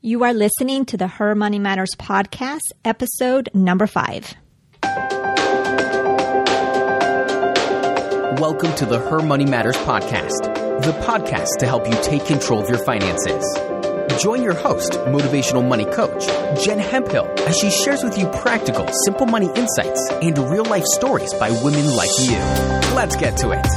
You are listening to the Her Money Matters podcast, episode number 5. Welcome to the Her Money Matters podcast, the podcast to help you take control of your finances. Join your host, motivational money coach, Jen Hemphill, as she shares with you practical, simple money insights and real-life stories by women like you. Let's get to it.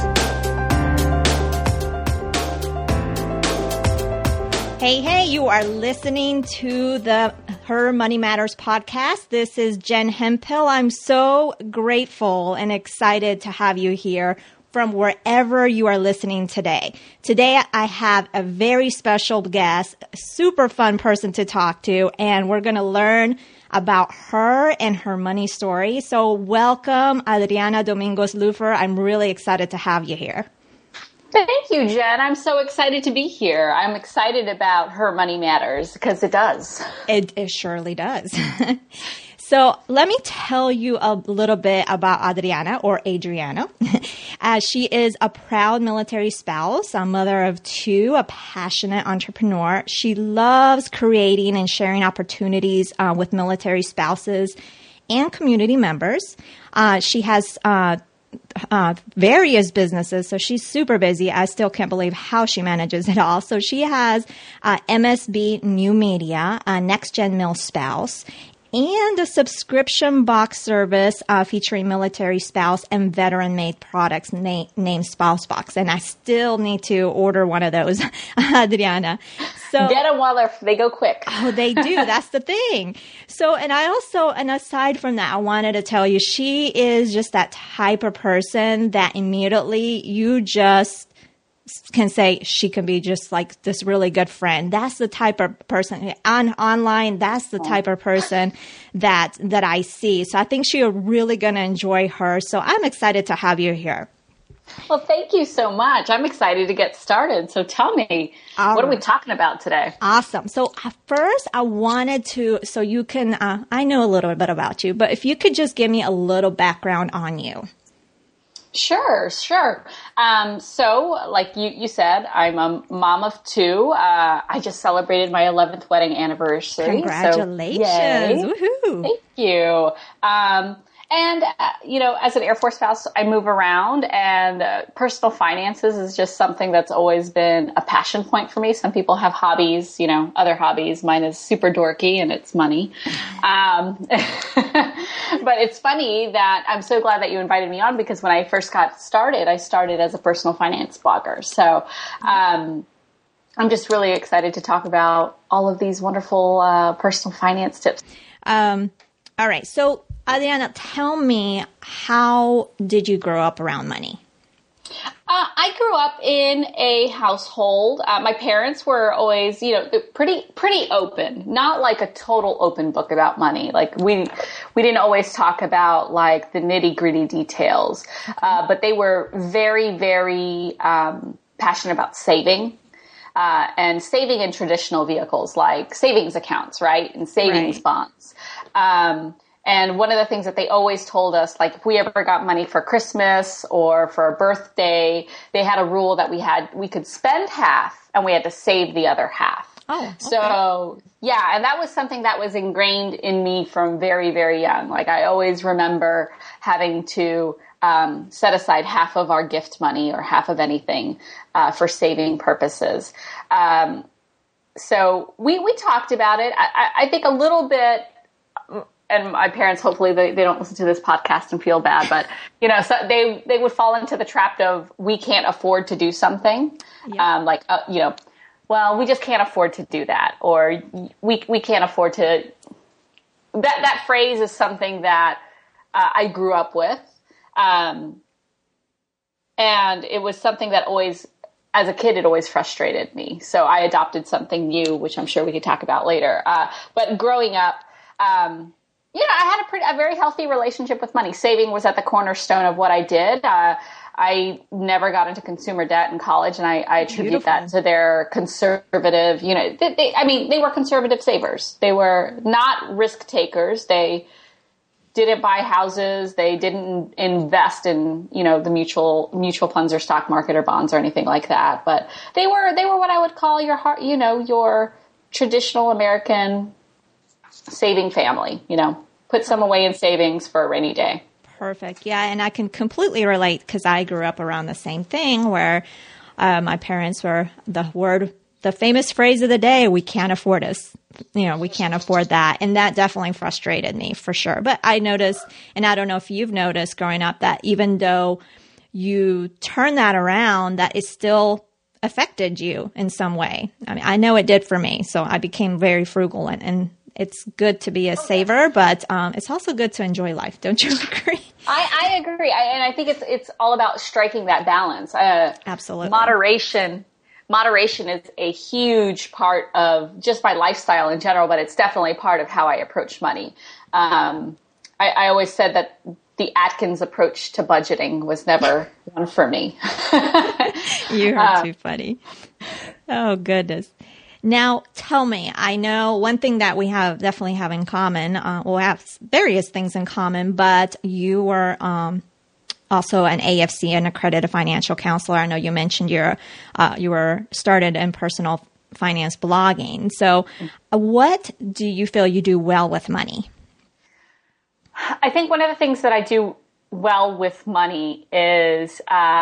Hey, you are listening to the Her Money Matters podcast. This is Jen Hemphill. I'm so grateful and excited to have you here from wherever you are listening today. Today, I have a very special guest, a super fun person to talk to, and we're going to learn about her and her money story. So welcome, Adriana Domingos-Lufer. I'm really excited to have you here. Thank you, Jen. I'm so excited to be here. I'm excited about Her Money Matters because it does. It surely does. So let me tell you a little bit about Adriana or Adriana. She is a proud military spouse, a mother of 2, a passionate entrepreneur. She loves creating and sharing opportunities with military spouses and community members. She has various businesses, so she's super busy. I still can't believe how she manages it all. So she has MSB New Media, Next Gen Mil Spouse, and a subscription box service featuring military spouse and veteran-made products named Spouse Box. And I still need to order one of those, Adriana. So get them while they go quick. Oh, they do. That's the thing. So, and aside from that, I wanted to tell you, she is just that type of person that immediately you just can say she can be just like this really good friend. That's the type of person online. That's the type of person that I see. So I think you're really going to enjoy her. So I'm excited to have you here. Well, thank you so much. I'm excited to get started. So tell me, what are we talking about today? Awesome. So first I wanted to, so you can, I know a little bit about you, but if you could just give me a little background on you. Sure. So like you said, I'm a mom of 2. I just celebrated my 11th wedding anniversary. Congratulations. So, woohoo. Thank you. And as an Air Force spouse, I move around, and personal finances is just something that's always been a passion point for me. Some people have hobbies, other hobbies. Mine is super dorky, and it's money. But it's funny that I'm so glad that you invited me on, because when I first got started, I started as a personal finance blogger. So I'm just really excited to talk about all of these wonderful personal finance tips. All right. So Adriana, tell me, how did you grow up around money? I grew up in a household. My parents were always, pretty open, not like a total open book about money. Like we didn't always talk about like the nitty gritty details, but they were very, very passionate about saving. And saving in traditional vehicles like savings accounts, right? And savings bonds. And one of the things that they always told us, like if we ever got money for Christmas or for a birthday, they had a rule that we could spend half and we had to save the other half. Oh, okay. So yeah, and that was something that was ingrained in me from very, very young. Like I always remember having to set aside half of our gift money or half of anything for saving purposes. So we talked about it. I think a little bit. And my parents, hopefully they don't listen to this podcast and feel bad, but so they would fall into the trap of, we can't afford to do something. Yeah. Well, we just can't afford to do that. Or we can't afford to, that phrase is something that I grew up with. And it was something that always, as a kid, it always frustrated me. So I adopted something new, which I'm sure we could talk about later. But growing up, I had a very healthy relationship with money. Saving was at the cornerstone of what I did. I never got into consumer debt in college, and I attribute that to their conservative, they were conservative savers. They were not risk takers. They didn't buy houses. They didn't invest in, the mutual funds or stock market or bonds or anything like that. But they were what I would call your heart, your traditional American saving family, put some away in savings for a rainy day. Perfect. Yeah. And I can completely relate because I grew up around the same thing where my parents were the famous phrase of the day, we can't afford this. We can't afford that. And that definitely frustrated me for sure. But I noticed, and I don't know if you've noticed growing up, that even though you turn that around, that it still affected you in some way. I mean, I know it did for me. So I became very frugal and it's good to be a saver, but it's also good to enjoy life. Don't you agree? I agree. And I think it's all about striking that balance. Absolutely. Moderation is a huge part of just my lifestyle in general, but it's definitely part of how I approach money. I always said that the Atkins approach to budgeting was never one for me. You are too funny. Oh, goodness. Now, tell me, I know one thing that we definitely have in common, we have various things in common, but you were also an AFC, an accredited financial counselor. I know you mentioned you were started in personal finance blogging. So what do you feel you do well with money? I think one of the things that I do well with money is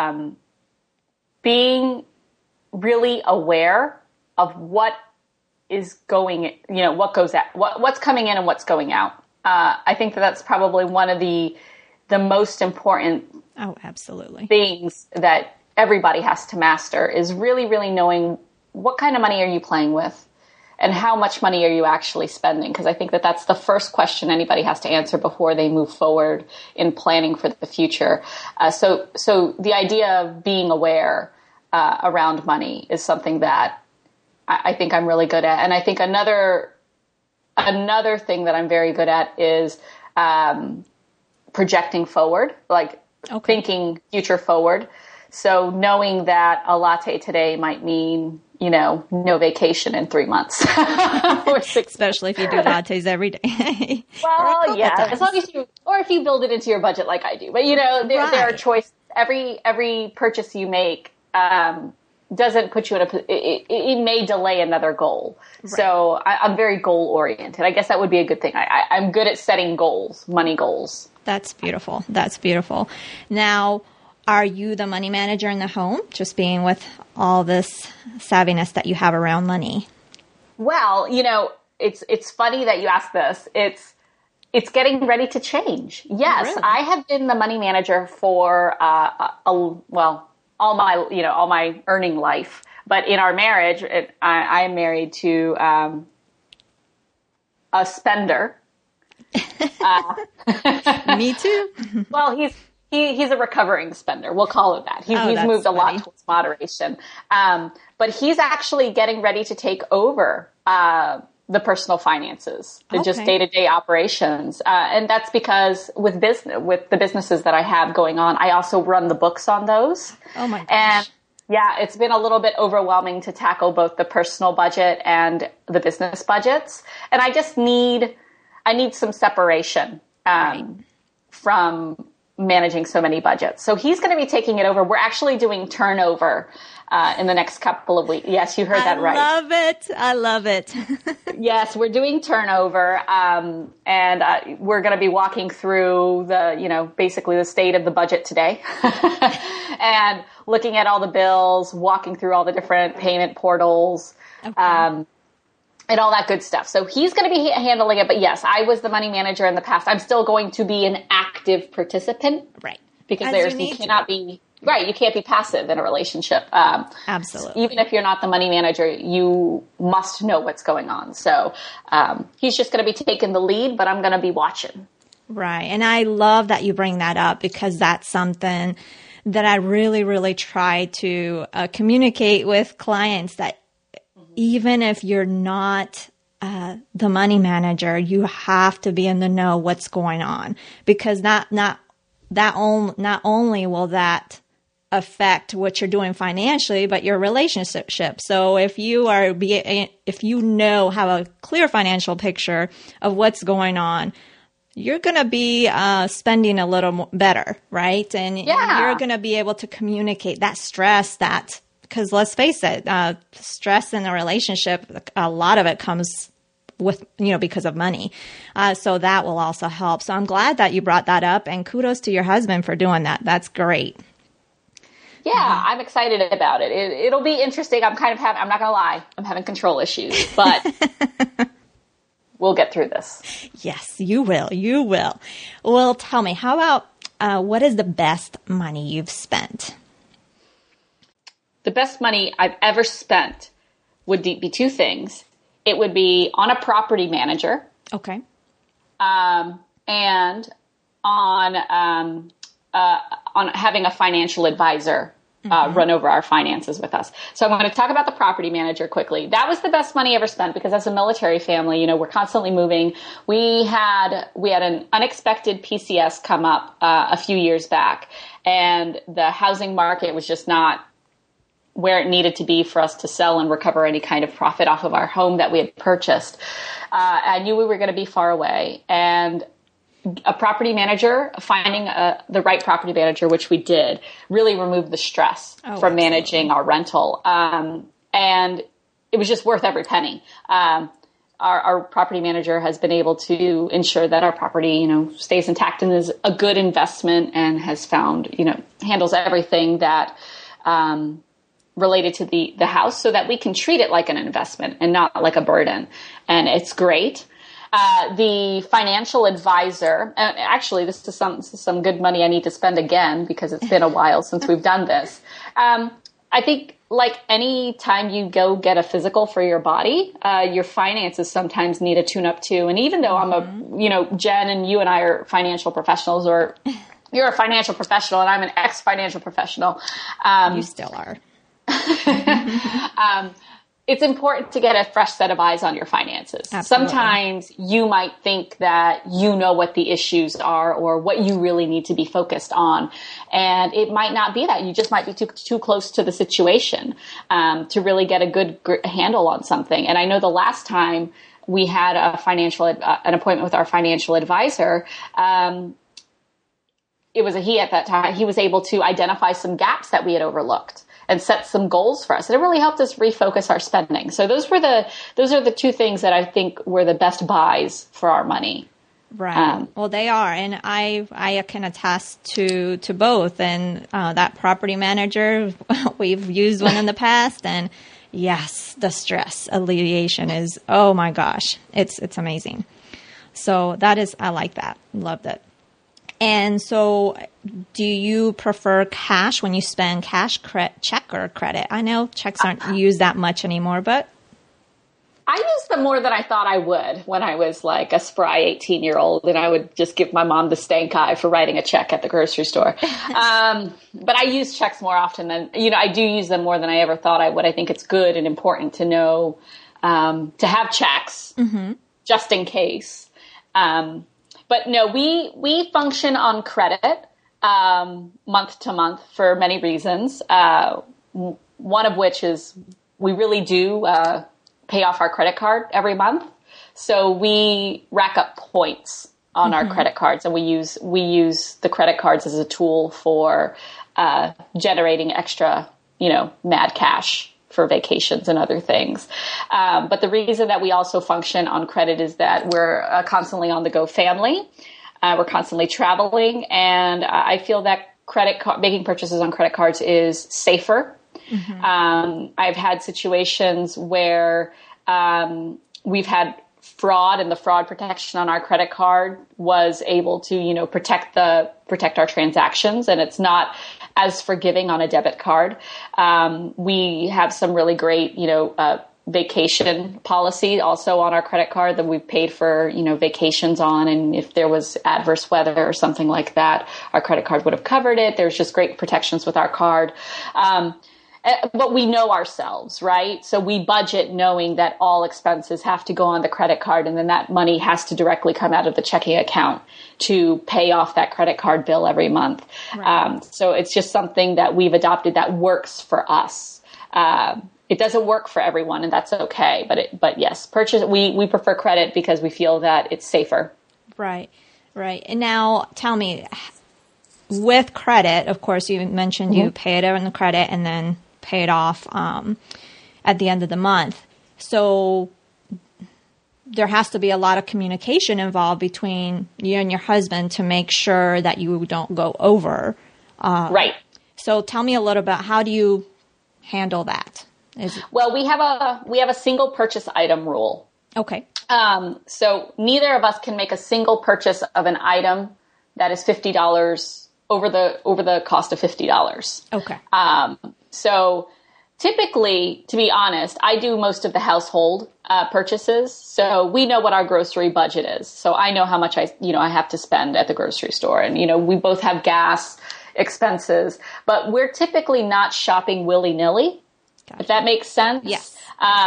being really aware of what is going, what's coming in and what's going out. I think that's probably one of the most important absolutely things that everybody has to master is really, really knowing what kind of money are you playing with and how much money are you actually spending? Because I think that that's the first question anybody has to answer before they move forward in planning for the future. So the idea of being aware around money is something that I think I'm really good at. And I think another thing that I'm very good at is projecting forward, thinking future forward. So knowing that a latte today might mean, no vacation in 3 months. Especially if you do lattes every day. Well, yeah, as long as or if you build it into your budget like I do. But, there are choices. Every purchase you make doesn't put you in it may delay another goal. Right. So I'm very goal oriented. I guess that would be a good thing. I'm good at setting goals, money goals. That's beautiful. That's beautiful. Now, are you the money manager in the home, just being with all this savviness that you have around money? Well, it's funny that you asked this. It's getting ready to change. Yes, really? I have been the money manager for all my earning life. But in our marriage, I am married to a spender. Me too. Well, he's a recovering spender. We'll call it that. He's moved a lot towards moderation. But he's actually getting ready to take over the personal finances, just day-to-day operations. And that's because with the businesses that I have going on, I also run the books on those. Oh my gosh. And yeah, it's been a little bit overwhelming to tackle both the personal budget and the business budgets. And I need some separation from managing so many budgets. So he's going to be taking it over. We're actually doing turnover in the next couple of weeks. Yes, you heard that right. I love it. Yes, we're doing turnover. And we're going to be walking through basically the state of the budget today and looking at all the bills, walking through all the different payment portals, and all that good stuff. So he's going to be handling it. But yes, I was the money manager in the past. I'm still going to be an active participant. Right. Because you can't be passive in a relationship. Absolutely. Even if you're not the money manager, you must know what's going on. So he's just going to be taking the lead, but I'm going to be watching. Right. And I love that you bring that up because that's something that I really, really try to communicate with clients that even if you're not the money manager, you have to be in the know what's going on because not only will that affect what you're doing financially, but your relationship. So if you have a clear financial picture of what's going on, you're going to be spending a little better, right? And you're going to be able to communicate that stress that because let's face it, stress in a relationship, a lot of it comes with, because of money. So that will also help. So I'm glad that you brought that up, and kudos to your husband for doing that. That's great. Yeah, I'm excited about it. It'll be interesting. I'm not going to lie, I'm having control issues, but we'll get through this. Yes, you will. You will. Well, tell me, how about what is the best money you've spent? The best money I've ever spent would be two things. It would be on a property manager. Okay. And on having a financial advisor run over our finances with us. So I'm going to talk about the property manager quickly. That was the best money ever spent because as a military family, we're constantly moving. We had an unexpected PCS come up a few years back, and the housing market was just not where it needed to be for us to sell and recover any kind of profit off of our home that we had purchased. I knew we were going to be far away, and a property manager, finding the right property manager, which we did, really removed the stress from managing our rental. And it was just worth every penny. Our property manager has been able to ensure that our property, stays intact and is a good investment, and has found, handles everything that, related to the house, so that we can treat it like an investment and not like a burden. And it's great. The financial advisor, and actually this is some good money I need to spend again because it's been a while since we've done this. I think like any time you go get a physical for your body, your finances sometimes need a tune up too. And even though I'm Jen and you and I are financial professionals, or you're a financial professional and I'm an ex-financial professional. You still are. It's important to get a fresh set of eyes on your finances. Absolutely. Sometimes you might think that you know what the issues are or what you really need to be focused on. And it might not be that. You just might be too close to the situation to really get a good handle on something. And I know the last time we had an appointment with our financial advisor, it was a he at that time. He was able to identify some gaps that we had overlooked and set some goals for us. And it really helped us refocus our spending. So those are the two things that I think were the best buys for our money. Right. Well, they are. And I can attest to both. And that property manager, we've used one in the past. And yes, the stress alleviation is, oh my gosh, it's amazing. So I like that. Loved it. And so do you prefer cash when you spend cash, check or credit? I know checks aren't used that much anymore, but I used them more than I thought I would when I was like a spry 18-year-old, and I would just give my mom the stank eye for writing a check at the grocery store. But I use checks more often than, I do use them more than I ever thought I would. I think it's good and important to know, to have checks just in case. But no, we function on credit month to month for many reasons. One of which is we really do pay off our credit card every month. So we rack up points on our credit cards, and we use the credit cards as a tool for generating extra, mad cash for vacations and other things. But the reason that we also function on credit is that we're constantly on the go family. We're constantly traveling. And I feel that making purchases on credit cards is safer. I've had situations where we've had fraud, and the fraud protection on our credit card was able to, protect our transactions, and it's not as forgiving on a debit card. We have some really great, vacation policy also on our credit card that we've paid for, vacations on. And if there was adverse weather or something like that, our credit card would have covered it. There's just great protections with our card. But we know ourselves, right? So we budget knowing that all expenses have to go on the credit card, and then that money has to directly come out of the checking account to pay off that credit card bill every month. Right. So it's just something that we've adopted that works for us. It doesn't work for everyone, and that's okay. But yes, we prefer credit because we feel that it's safer. Right. And now tell me, with credit, of course, you mentioned you pay it on the credit and then paid off at the end of the month. So there has to be a lot of communication involved between you and your husband to make sure that you don't go over. Right. So tell me a little about how do you handle that? Well, we have a single purchase item rule. Okay. So neither of us can make a single purchase of an item that is $50 over the cost of $50. Okay. So typically, to be honest, I do most of the household purchases. So we know what our grocery budget is. So I know how much I have to spend at the grocery store. And, we both have gas expenses, but we're typically not shopping willy-nilly, Gotcha. If that makes sense. Yes.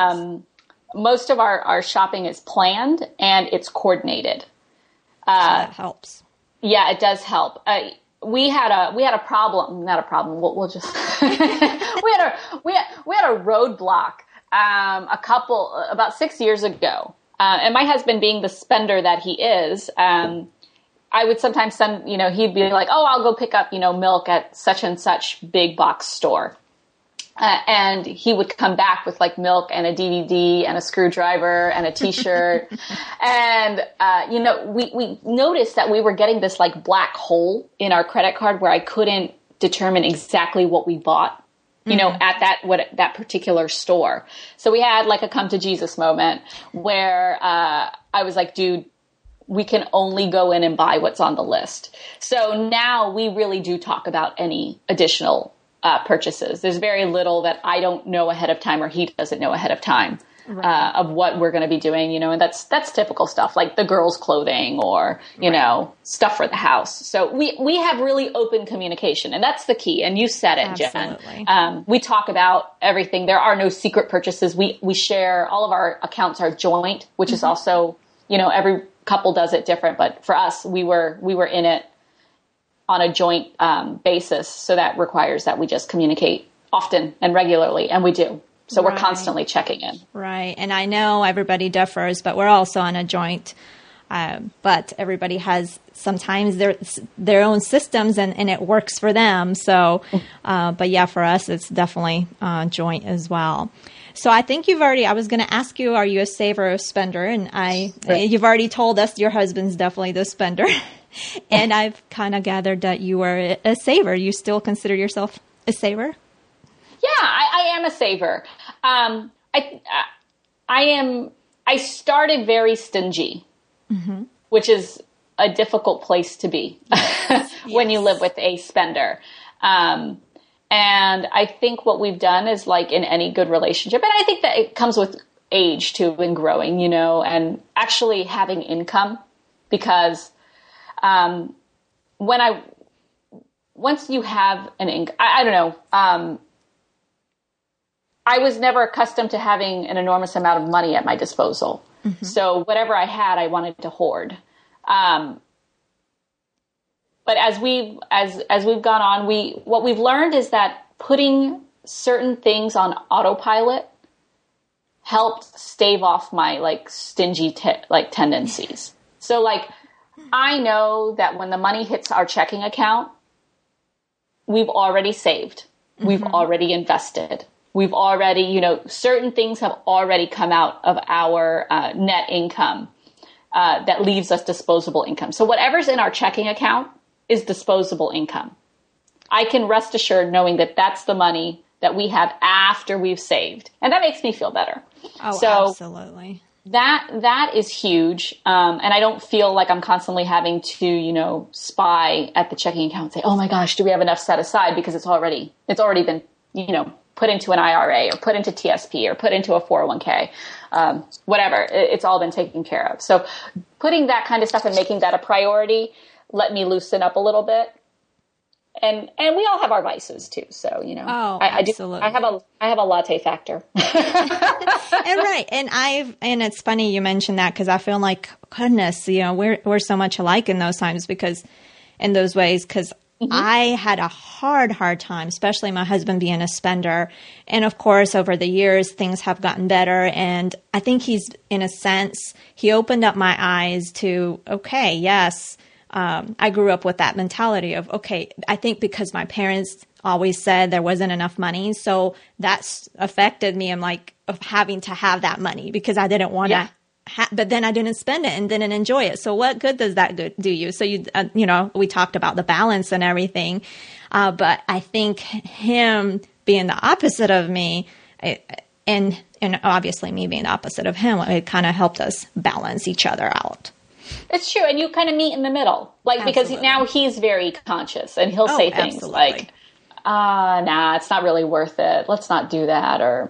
Most of our shopping is planned and it's coordinated. That helps. Yeah, it does help. We had a problem, not a problem. We'll just, we had a roadblock, about 6 years ago. And my husband being the spender that he is, I would sometimes send, he'd be like, oh, I'll go pick up, milk at such and such big box store. And he would come back with like milk and a DVD and a screwdriver and a t-shirt. And, we noticed that we were getting this like black hole in our credit card where I couldn't determine exactly what we bought, at that particular store. So we had like a come to Jesus moment where, I was like, dude, we can only go in and buy what's on the list. So now we really do talk about any additional purchases. There's very little that I don't know ahead of time or he doesn't know ahead of time of what we're going to be doing, and that's typical stuff like the girls' clothing or, stuff for the house. So we have really open communication and that's the key. And you said it, Absolutely. Jen. We talk about everything. There are no secret purchases. We share, all of our accounts are joint, which is also, every couple does it different. But for us, we were in it on a joint basis. So that requires that we just communicate often and regularly. And we do. So we're constantly checking in. Right. And I know everybody differs, but we're also on a joint. But everybody has sometimes their own systems and it works for them. So, but yeah, for us, it's definitely joint as well. So I think I was going to ask you, are you a saver or spender? And you've already told us your husband's definitely the spender. And I've kind of gathered that you are a saver. You still consider yourself a saver? Yeah, I am a saver. I started very stingy, which is a difficult place to be when you live with a spender. And I think what we've done is like in any good relationship, and I think that it comes with age too and growing, and actually having income because once you have an income, I don't know, I was never accustomed to having an enormous amount of money at my disposal. So whatever I had, I wanted to hoard. But as we've gone on, what we've learned is that putting certain things on autopilot helped stave off my like stingy tendencies. So like I know that when the money hits our checking account, we've already saved, we've already invested. We've already, certain things have already come out of our net income that leaves us disposable income. So whatever's in our checking account is disposable income. I can rest assured knowing that that's the money that we have after we've saved. And that makes me feel better. Oh, so absolutely. That is huge. And I don't feel like I'm constantly having to, spy at the checking account and say, oh my gosh, do we have enough set aside? Because it's already been, put into an IRA or put into TSP or put into a 401k, whatever. It's all been taken care of. So putting that kind of stuff and making that a priority let me loosen up a little bit. And we all have our vices too. So, Oh, I absolutely. I have a latte factor. And it's funny you mentioned that because I feel like, goodness, we're so much alike in those times because I had a hard time, especially my husband being a spender. And of course, over the years, things have gotten better. And I think he opened up my eyes to, okay, yes, I grew up with that mentality of, okay, I think because my parents always said there wasn't enough money. So that's affected me. I'm like, of having to have that money because I didn't want to. But then I didn't spend it and didn't enjoy it. So what good does that do you? So we talked about the balance and everything. But I think him being the opposite of me, and obviously me being the opposite of him, it kind of helped us balance each other out. It's true. And you kind of meet in the middle, like, because now he's very conscious and he'll say things like, nah, it's not really worth it. Let's not do that. Or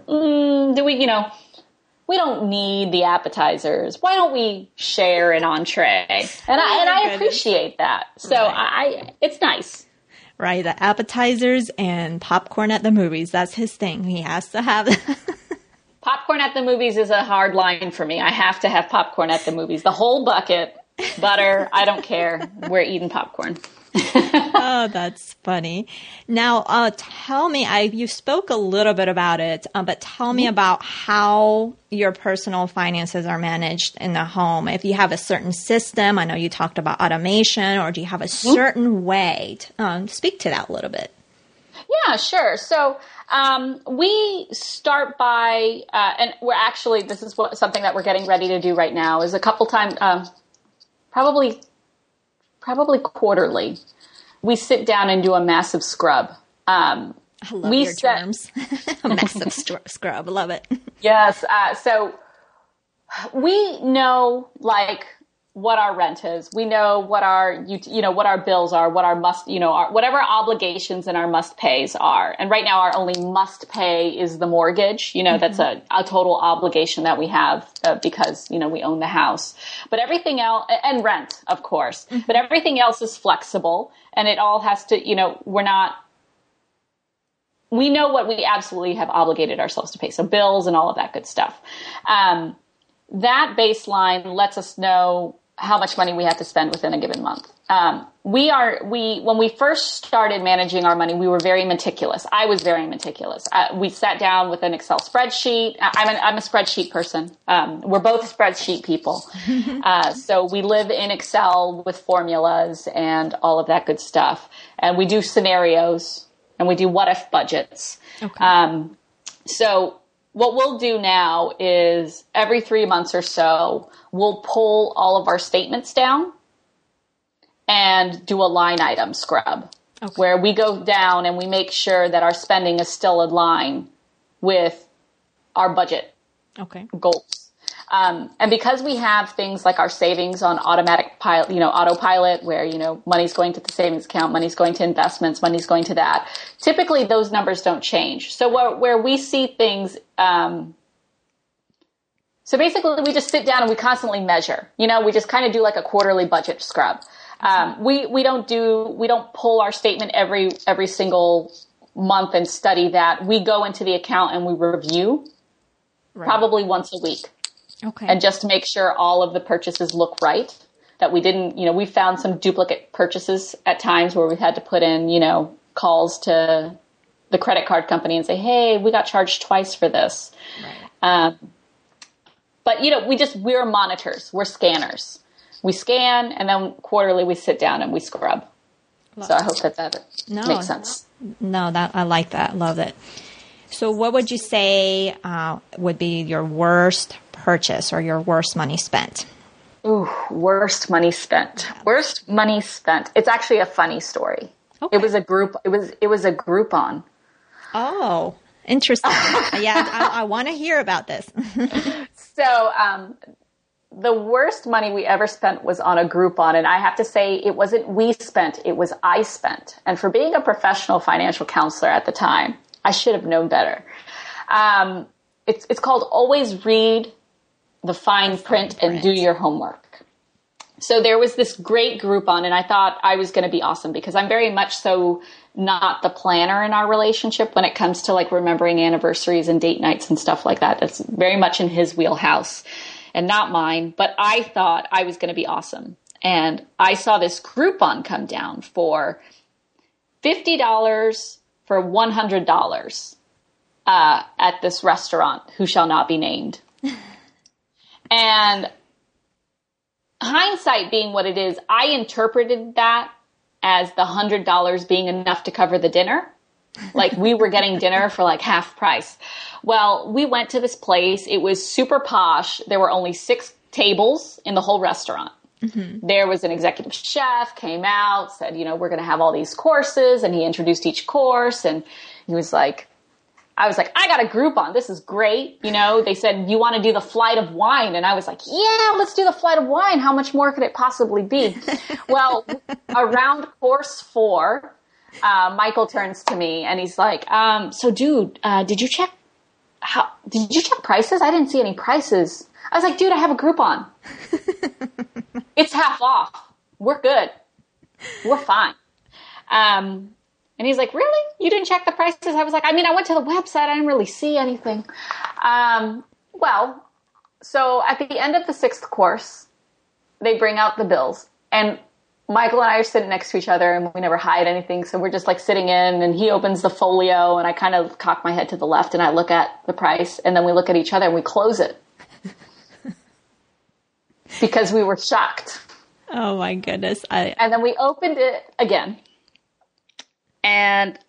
we don't need the appetizers. Why don't we share an entree? And I appreciate that. So it's nice. Right. The appetizers and popcorn at the movies. That's his thing. He has to have Popcorn at the movies is a hard line for me. I have to have popcorn at the movies. The whole bucket, butter, I don't care. We're eating popcorn. Oh, that's funny. Now, tell me, you spoke a little bit about it, but tell me about how your personal finances are managed in the home. If you have a certain system, I know you talked about automation, or do you have a certain way? Speak to that a little bit. Yeah, sure. So we start by, and we're actually, this is something that we're getting ready to do right now, is a couple times, probably quarterly, we sit down and do a massive scrub. I love your terms. A massive scrub. Love it. Yes. So we know, like, what our rent is. We know what what our bills are, what our whatever obligations and our must pays are. And right now our only must pay is the mortgage. That's a total obligation that we have because, we own the house. But everything else, and rent, of course, but everything else is flexible, and it all has to, we know what we absolutely have obligated ourselves to pay. So bills and all of that good stuff. That baseline lets us know how much money we have to spend within a given month. When we first started managing our money, we were very meticulous. I was very meticulous. We sat down with an Excel spreadsheet. I'm a spreadsheet person. We're both spreadsheet people. So we live in Excel with formulas and all of that good stuff. And we do scenarios and we do what if budgets. Okay. So what we'll do now is every 3 months or so, we'll pull all of our statements down and do a line item scrub, where we go down and we make sure that our spending is still in line with our budget goals. And because we have things like our savings on autopilot, where, money's going to the savings account, money's going to investments, money's going to that. Typically those numbers don't change. So where we see things, so basically we just sit down and we constantly measure, we just kind of do like a quarterly budget scrub. We don't pull our statement every single month and study that. We go into the account and we review probably once a week. Okay. And just to make sure all of the purchases look right, that we didn't, we found some duplicate purchases at times where we had to put in, calls to the credit card company and say, hey, we got charged twice for this. Right. But, we're monitors, we're scanners. We scan, and then quarterly we sit down and we scrub. So I hope that makes sense. No, I like that. Love it. So what would you say would be your worst purchase or your worst money spent? Ooh, worst money spent. Yeah. Worst money spent. It's actually a funny story. Okay. It was a Groupon. Oh, interesting. Yeah, I want to hear about this. So, the worst money we ever spent was on a Groupon, and I have to say it wasn't we spent, it was I spent. And for being a professional financial counselor at the time, I should have known better. It's called Always Read the Fine Print and Do Your Homework. So there was this great Groupon, and I thought I was going to be awesome because I'm very much so not the planner in our relationship when it comes to like remembering anniversaries and date nights and stuff like that. That's very much in his wheelhouse and not mine, but I thought I was going to be awesome. And I saw this Groupon come down for $50 for $100 at this restaurant who shall not be named. And hindsight being what it is, I interpreted that as the $100 being enough to cover the dinner. Like we were getting dinner for like half price. Well, we went to this place. It was super posh. There were only 6 tables in the whole restaurant. Mm-hmm. There was an executive chef, came out, said, we're going to have all these courses. And he introduced each course. And he was like, I was like, I got a Groupon. This is great. They said, you want to do the flight of wine? And I was like, yeah, let's do the flight of wine. How much more could it possibly be? Well, around course 4, Michael turns to me and he's like, so dude, did you check prices? I didn't see any prices. I was like, dude, I have a Groupon. It's half off. We're good. We're fine. And he's like, really? You didn't check the prices? I was like, I went to the website. I didn't really see anything. Well, so at the end of the 6th course, they bring out the bills. And Michael and I are sitting next to each other and we never hide anything. So we're just like sitting in and he opens the folio and I kind of cock my head to the left and I look at the price and then we look at each other and we close it. Because we were shocked. Oh my goodness. And then we opened it again. And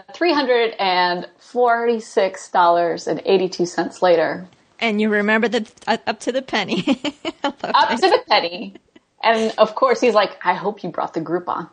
$346.82 later. And you remember up to the penny. Up to the penny. And of course he's like, I hope you brought the Groupon.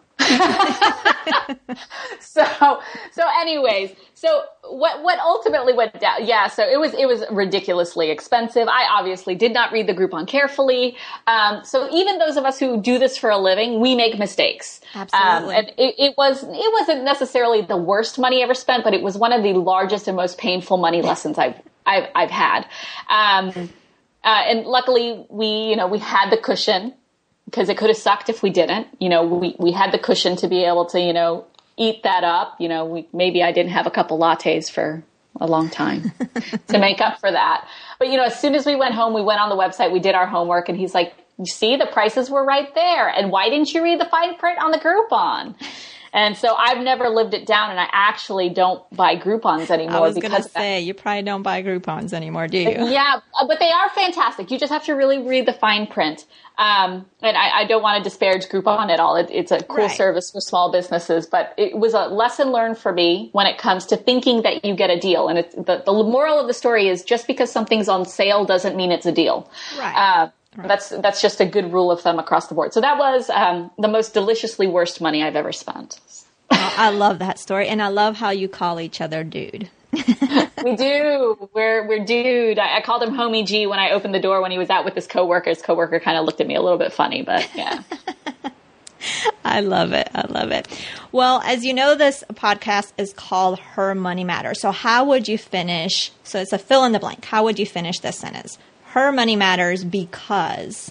So anyways, so what ultimately went down? Yeah. So it was ridiculously expensive. I obviously did not read the Groupon carefully. So even those of us who do this for a living, we make mistakes. Absolutely. And it wasn't necessarily the worst money ever spent, but it was one of the largest and most painful money lessons I've had. And luckily we had the cushion. Because it could have sucked if we didn't. We had the cushion to be able to, eat that up. Maybe I didn't have a couple lattes for a long time to make up for that. But, as soon as we went home, we went on the website, we did our homework, and he's like, you see, the prices were right there. And why didn't you read the fine print on the Groupon? And so I've never lived it down, and I actually don't buy Groupons anymore. I was going to say, you probably don't buy Groupons anymore, do you? Yeah, but they are fantastic. You just have to really read the fine print. And I don't want to disparage Groupon at all. It's a cool service for small businesses, but it was a lesson learned for me when it comes to thinking that you get a deal. And the moral of the story is just because something's on sale doesn't mean it's a deal. Right. That's just a good rule of thumb across the board. So that was the most deliciously worst money I've ever spent. Well, I love that story, and I love how you call each other dude. We do. We're dude. I called him Homie G when I opened the door when he was out with his coworker. His coworker kind of looked at me a little bit funny, but yeah. I love it. I love it. Well, as you know, this podcast is called Her Money Matters. So how would you finish? So it's a fill in the blank. How would you finish this sentence? Her money matters because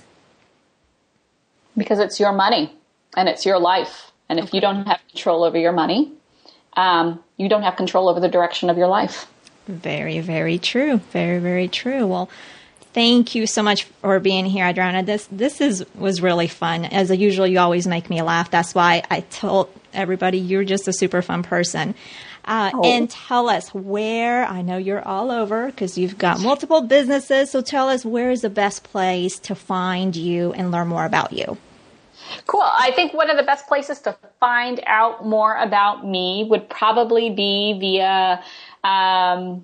it's your money and it's your life. And if you don't have control over your money, you don't have control over the direction of your life. Very, very true. Very, very true. Well, thank you so much for being here, Adriana. This was really fun. As usual, you always make me laugh. That's why I told everybody you're just a super fun person. And tell us where, I know you're all over because you've got multiple businesses. So tell us, where is the best place to find you and learn more about you? Cool. I think one of the best places to find out more about me would probably be via, I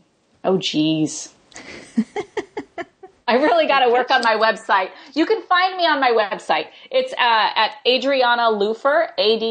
really got to work on my website. You can find me on my website. It's at Adriana Lupher,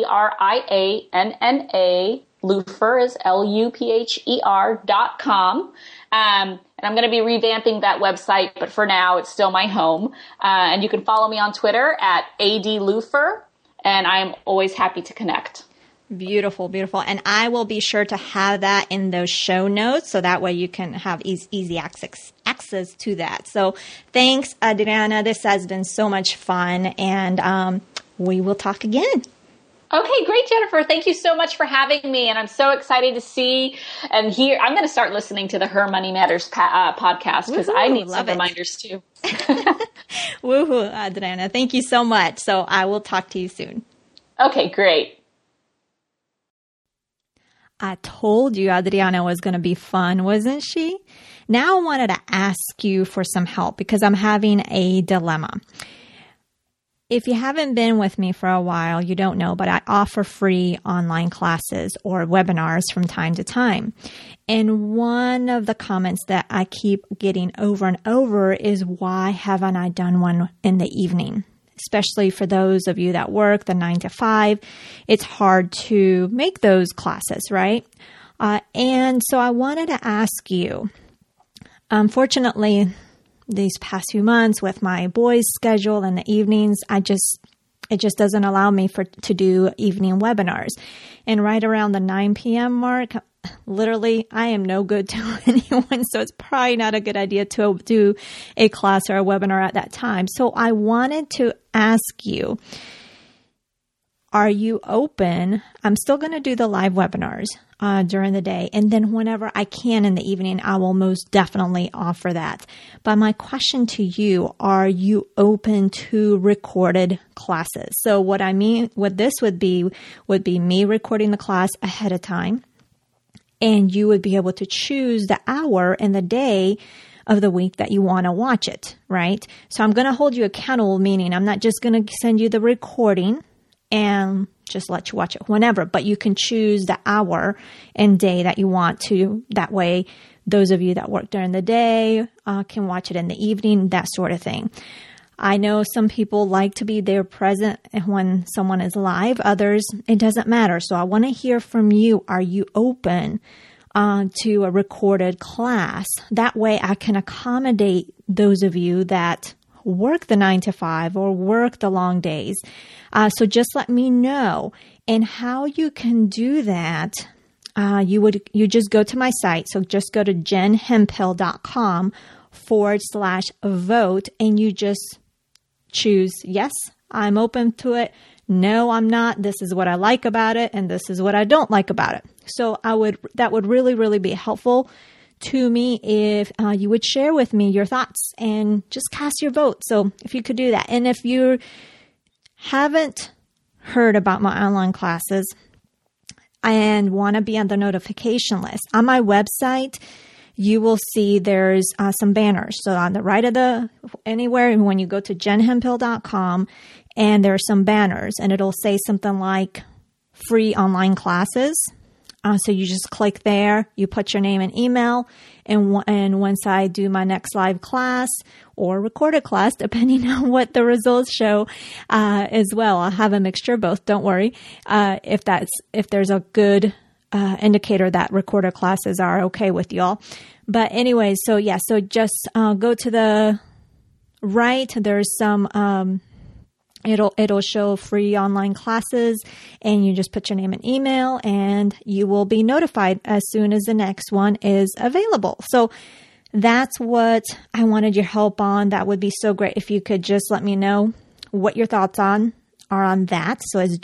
ADRIANNA. Lupher is LUPHER.com. And I'm going to be revamping that website, but for now, it's still my home. And you can follow me on Twitter at ADLupher, and I'm always happy to connect. Beautiful, beautiful. And I will be sure to have that in those show notes, so that way you can have easy access to that. So thanks, Adriana. This has been so much fun, and we will talk again. Okay, great, Jennifer. Thank you so much for having me. And I'm so excited to see and hear. I'm going to start listening to the Her Money Matters podcast because I need some reminders too. Woohoo, Adriana. Thank you so much. So I will talk to you soon. Okay, great. I told you Adriana was going to be fun, wasn't she? Now I wanted to ask you for some help because I'm having a dilemma. if you haven't been with me for a while, you don't know, but I offer free online classes or webinars from time to time. And one of the comments that I keep getting over and over is, why haven't I done one in the evening? Especially for those of you that work the 9 to 5, it's hard to make those classes, right? And so I wanted to ask you, unfortunately, these past few months with my boys' schedule in the evenings, it just doesn't allow me to do evening webinars. And right around the 9 p.m. mark, literally, I am no good to anyone. So it's probably not a good idea to do a class or a webinar at that time. So I wanted to ask you, are you open? I'm still going to do the live webinars during the day. And then whenever I can in the evening, I will most definitely offer that. But my question to you, are you open to recorded classes? So what this would be me recording the class ahead of time. And you would be able to choose the hour and the day of the week that you want to watch it, right? So I'm going to hold you accountable, meaning I'm not just going to send you the recording and just let you watch it whenever, but you can choose the hour and day that you want to. That way, those of you that work during the day can watch it in the evening, that sort of thing. I know some people like to be there present when someone is live. Others, it doesn't matter. So I want to hear from you. Are you open to a recorded class? That way I can accommodate those of you that work the 9 to 5 or work the long days. So just let me know. And how you can do that, you just go to my site. So just go to jenhemphill.com/vote and you just choose, yes, I'm open to it. No, I'm not. This is what I like about it. And this is what I don't like about it. So that would really, really be helpful to me if you would share with me your thoughts and just cast your vote. So if you could do that. And if you haven't heard about my online classes and want to be on the notification list, on my website, you will see there's some banners. So on the right of anywhere, when you go to jenhemphill.com, and there are some banners, and it'll say something like free online classes. So you just click there, you put your name and email, and once I do my next live class or recorded class, depending on what the results show as well, I'll have a mixture of both. Don't worry if there's a good indicator that recorded classes are okay with y'all. But anyway, so just go to the right. There's some, it'll show free online classes, and you just put your name and email, and you will be notified as soon as the next one is available. So that's what I wanted your help on. That would be so great if you could just let me know what your thoughts are on that. So it's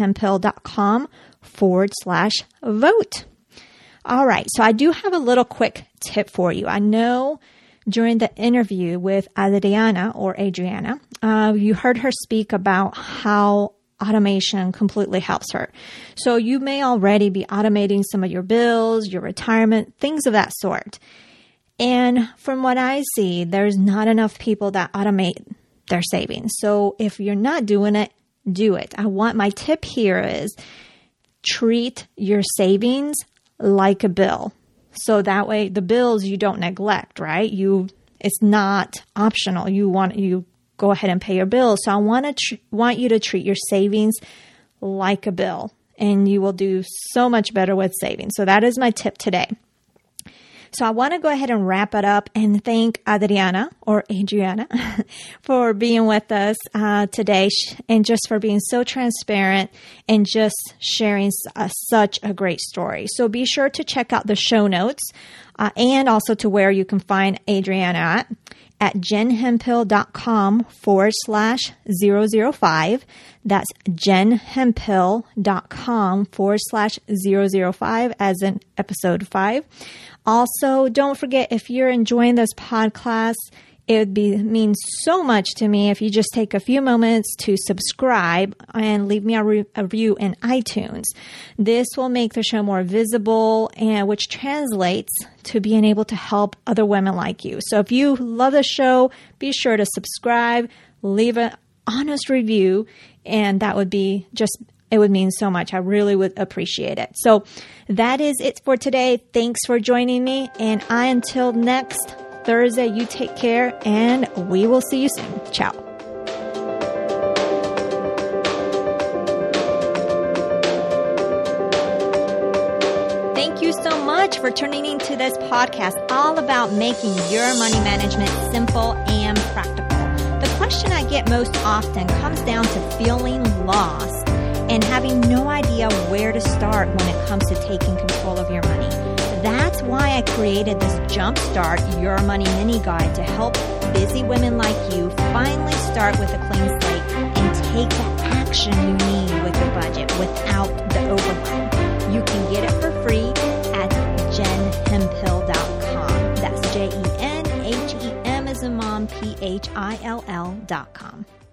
jenhemphill.com/vote. All right. So I do have a little quick tip for you. I know during the interview with Adriana, you heard her speak about how automation completely helps her. So you may already be automating some of your bills, your retirement, things of that sort. And from what I see, there's not enough people that automate their savings. So if you're not doing it, do it. My tip here is treat your savings like a bill. So that way the bills you don't neglect, right? It's not optional. You go ahead and pay your bills. So I want you to treat your savings like a bill, and you will do so much better with savings. So that is my tip today. So I want to go ahead and wrap it up and thank Adriana for being with us today, and just for being so transparent and just sharing such a great story. So be sure to check out the show notes and also to where you can find Adriana at jenhemphill.com/005. That's jenhemphill.com/005 as in episode 5. Also, don't forget, if you're enjoying this podcast, it would mean so much to me if you just take a few moments to subscribe and leave me a review in iTunes. This will make the show more visible, and which translates to being able to help other women like you. So if you love the show, be sure to subscribe, leave a honest review, and that would be it would mean so much. I really would appreciate it. So that is it for today. Thanks for joining me. And until next Thursday, you take care, and we will see you soon. Ciao. Thank you so much for tuning into this podcast all about making your money management simple and practical. The question I get most often comes down to feeling lost and having no idea where to start when it comes to taking control of your money. That's why I created this Jumpstart Your Money mini guide to help busy women like you finally start with a clean slate and take the action you need with your budget without the overwhelm. You can get it for free at jenhemphill.com. That's JenHEM as in mom, PHILL.com.